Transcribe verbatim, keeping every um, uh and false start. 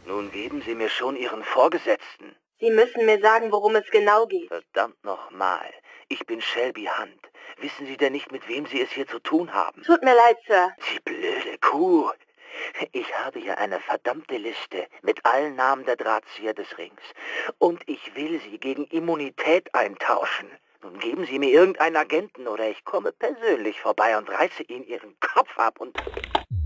Nun geben Sie mir schon Ihren Vorgesetzten. Sie müssen mir sagen, worum es genau geht. Verdammt nochmal. Ich bin Shelby Hunt. Wissen Sie denn nicht, mit wem Sie es hier zu tun haben? Tut mir leid, Sir. Sie blöde Kuh. Ich habe hier eine verdammte Liste mit allen Namen der Drahtzieher des Rings. Und ich will sie gegen Immunität eintauschen. Nun geben Sie mir irgendeinen Agenten oder ich komme persönlich vorbei und reiße Ihnen Ihren Kopf ab und...